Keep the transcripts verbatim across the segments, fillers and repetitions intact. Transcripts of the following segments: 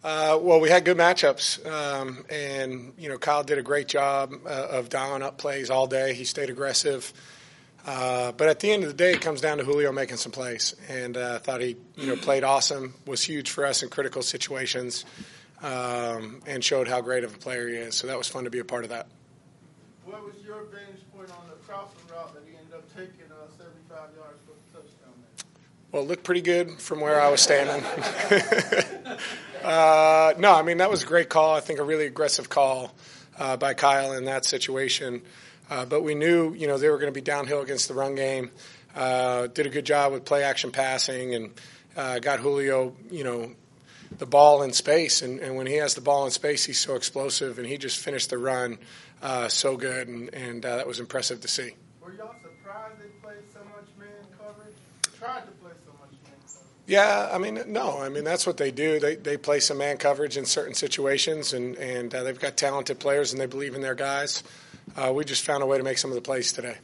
Uh, well, we had good matchups, um, and you know Kyle did a great job uh, of dialing up plays all day. He stayed aggressive, uh, but at the end of the day, it comes down to Julio making some plays, and uh, I thought he you know played awesome, was huge for us in critical situations, um, and showed how great of a player he is. So that was fun to be a part of that. What was your vantage point on the crossing route that he ended up taking uh, seventy-five yards for the touchdown there? Well, it looked pretty good from where I was standing. uh, no, I mean, that was a great call. I think a really aggressive call uh, by Kyle in that situation. Uh, but we knew, you know, they were going to be downhill against the run game. Uh, did a good job with play-action passing and uh, got Julio, you know, the ball in space. And, and when he has the ball in space, he's so explosive, and he just finished the run uh, so good, and, and uh, that was impressive to see. Were y'all surprised they played so much man coverage? Tried to play so much man coverage. Yeah, I mean, no. I mean, that's what they do. They they play some man coverage in certain situations, and, and uh, they've got talented players, and they believe in their guys. Uh, we just found a way to make some of the plays today.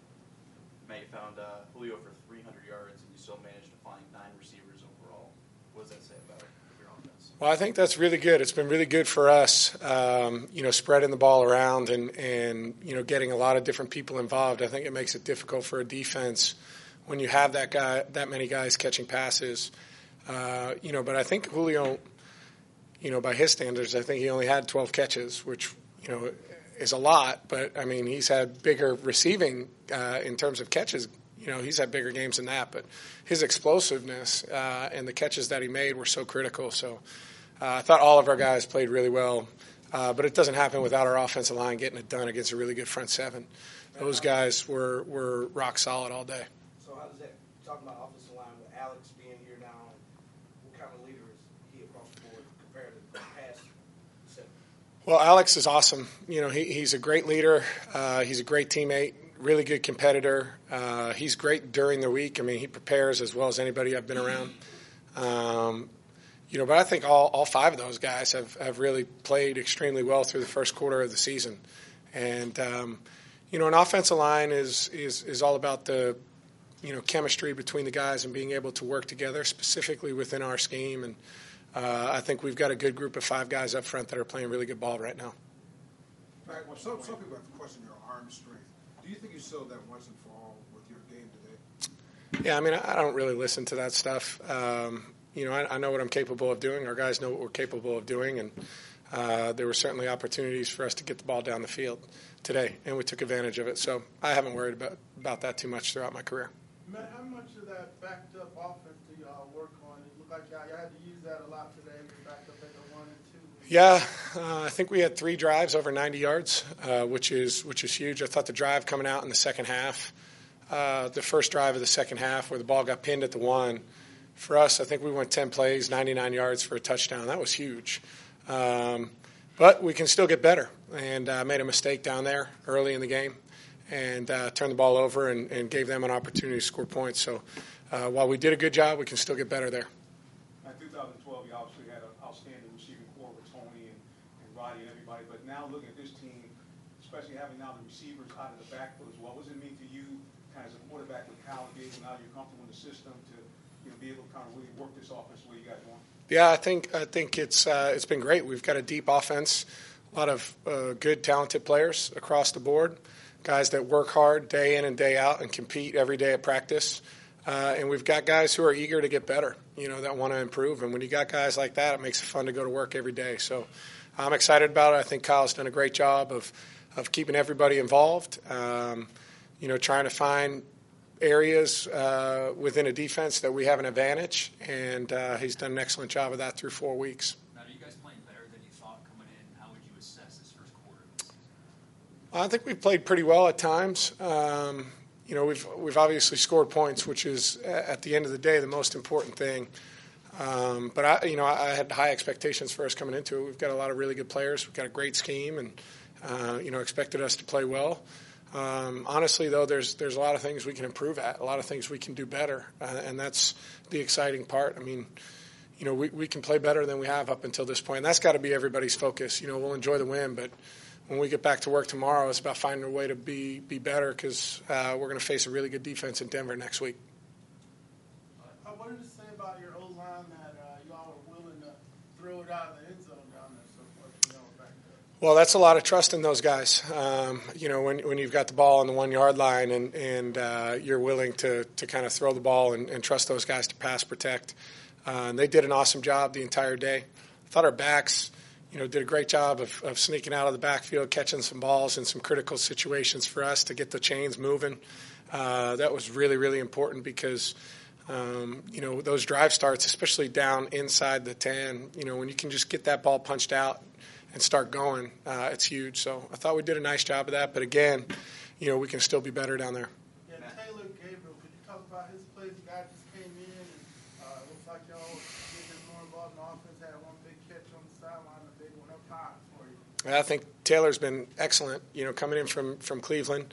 Matt, you found uh, Julio for three hundred yards, and you still managed to find nine receivers overall. What does that say about your offense? Well, I think that's really good. It's been really good for us, um, you know, spreading the ball around and, and, you know, getting a lot of different people involved. I think it makes it difficult for a defense when you have that guy, that many guys catching passes. Uh, you know, but I think Julio, you know, by his standards, I think he only had twelve catches, which, you know, is a lot. But, I mean, he's had bigger receiving uh, in terms of catches. You know, he's had bigger games than that. But his explosiveness uh, and the catches that he made were so critical. So uh, I thought all of our guys played really well. Uh, but it doesn't happen without our offensive line getting it done against a really good front seven. Those guys were, were rock solid all day. So how does that, talking about offensive line with Alex being here now, what kind of leader is he across the board compared to the past seven? Well, Alex is awesome. You know, he, he's a great leader. Uh, he's a great teammate, really good competitor. Uh, he's great during the week. I mean, he prepares as well as anybody I've been around. Um, you know, but I think all, all five of those guys have, have really played extremely well through the first quarter of the season. And, um, you know, an offensive line is, is, is all about the, you know, chemistry between the guys and being able to work together, specifically within our scheme. And uh, I think we've got a good group of five guys up front that are playing really good ball right now. Well, some, some people have to question your arm strength. Do you think you showed that once and for all with your game today? Yeah, I mean, I don't really listen to that stuff. Um, you know, I, I know what I'm capable of doing. Our guys know what we're capable of doing, and uh, there were certainly opportunities for us to get the ball down the field today, and we took advantage of it. So I haven't worried about, about that too much throughout my career. Matt, how much of that backed up offense do y'all work on? It looked like y'all, y'all had to use that a lot today. You backed up at the one and two. Yeah, uh, I think we had three drives over ninety yards, uh, which is which is huge. I thought the drive coming out in the second half, uh, the first drive of the second half where the ball got pinned at the one, for us, I think we went ten plays, ninety-nine yards for a touchdown. That was huge. Um, but we can still get better, and I uh, made a mistake down there early in the game and uh, turned the ball over and, and gave them an opportunity to score points. So uh, while we did a good job, we can still get better there. In two thousand twelve, you obviously had an outstanding receiving core with Tony and, and Roddy and everybody. But now looking at this team, especially having now the receivers out of the backfield as well, what does it mean to you kind of as a quarterback with Kyle Gates, now you're comfortable in the system to you know, be able to kind of really work this offense the way you guys want? Yeah, I think I think it's uh, it's been great. We've got a deep offense, a lot of uh, good, talented players across the board, guys that work hard day in and day out and compete every day at practice. Uh, and we've got guys who are eager to get better, you know, that want to improve. And when you got guys like that, it makes it fun to go to work every day. So I'm excited about it. I think Kyle's done a great job of, of keeping everybody involved, um, you know, trying to find areas uh, within a defense that we have an advantage. And uh, he's done an excellent job of that through four weeks. Now, are you guys playing better than you thought coming in? How would you assess this first quarter? I think we played pretty well at times. Um, You know, we've we've obviously scored points, which is at the end of the day the most important thing. Um, but I, you know, I had high expectations for us coming into it. We've got a lot of really good players. We've got a great scheme, and uh, you know, expected us to play well. Um, honestly, though, there's there's a lot of things we can improve at, a lot of things we can do better, uh, and that's the exciting part. I mean, you know, we we can play better than we have up until this point, and that's got to be everybody's focus. You know, we'll enjoy the win, but when we get back to work tomorrow, it's about finding a way to be be better because uh, we're going to face a really good defense in Denver next week. I wanted to say about your O-line that uh, y'all were willing to throw it out out of the end zone down there so much, you know, back there. Well, that's a lot of trust in those guys. Um, you know, when when you've got the ball on the one yard line and and uh, you're willing to to kind of throw the ball and, and trust those guys to pass protect. Uh, and they did an awesome job the entire day. I thought our backs, you know, did a great job of, of sneaking out of the backfield, catching some balls in some critical situations for us to get the chains moving. Uh, that was really, really important because, um, you know, those drive starts, especially down inside the ten, you know, when you can just get that ball punched out and start going, uh, it's huge. So I thought we did a nice job of that. But, again, you know, we can still be better down there. Yeah, Taylor Gabriel, could you talk about his plays? The guy just came in and uh, looks like y'all getting more involved in the offense. Had one big catch on the sideline, a big one up high for you. I think Taylor's been excellent, you know, coming in from, from Cleveland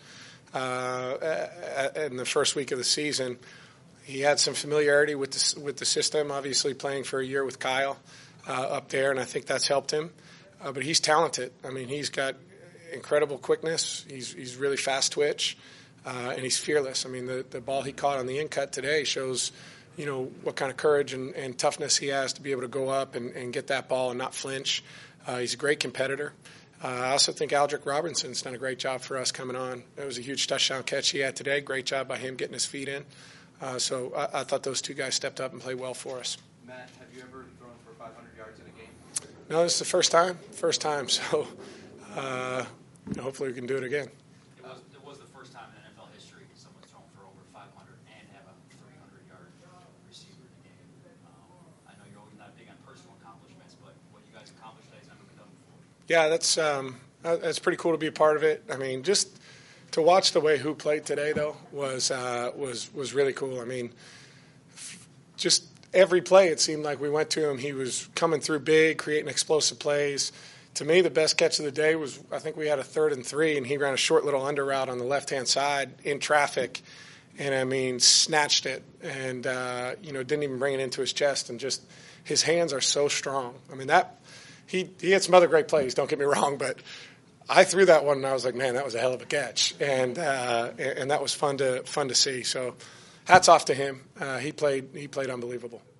uh, in the first week of the season. He had some familiarity with the, with the system, obviously playing for a year with Kyle uh, up there, and I think that's helped him. Uh, but he's talented. I mean, he's got incredible quickness. He's he's really fast twitch, uh, and he's fearless. I mean, the, the ball he caught on the in cut today shows, you know, what kind of courage and, and toughness he has to be able to go up and, and get that ball and not flinch. Uh, he's a great competitor. Uh, I also think Aldrick Robinson's done a great job for us coming on. It was a huge touchdown catch he had today. Great job by him getting his feet in. Uh, so I, I thought those two guys stepped up and played well for us. Matt, have you ever thrown for five hundred yards in a game? No, this is the first time. First time. So uh, hopefully we can do it again. It was, it was the first time in N F L history someone's thrown for over five hundred and have a three hundred yard receiver in the game. Um, I know you're always not big on personal accomplishments, but what you guys accomplished today has never been done before. Yeah, that's um, that's pretty cool to be a part of it. I mean, just to watch the way Who played today, though, was uh, was was really cool. I mean, f- just every play it seemed like we went to him. He was coming through big, creating explosive plays. To me, the best catch of the day was I think we had a third and three, and he ran a short little under route on the left-hand side in traffic, and, I mean, snatched it and, uh, you know, didn't even bring it into his chest. And just his hands are so strong. I mean, that he, he had some other great plays, don't get me wrong, but I threw that one, and I was like, man, that was a hell of a catch. And uh, and that was fun to fun to see. So hats off to him. Uh, he played he played unbelievable.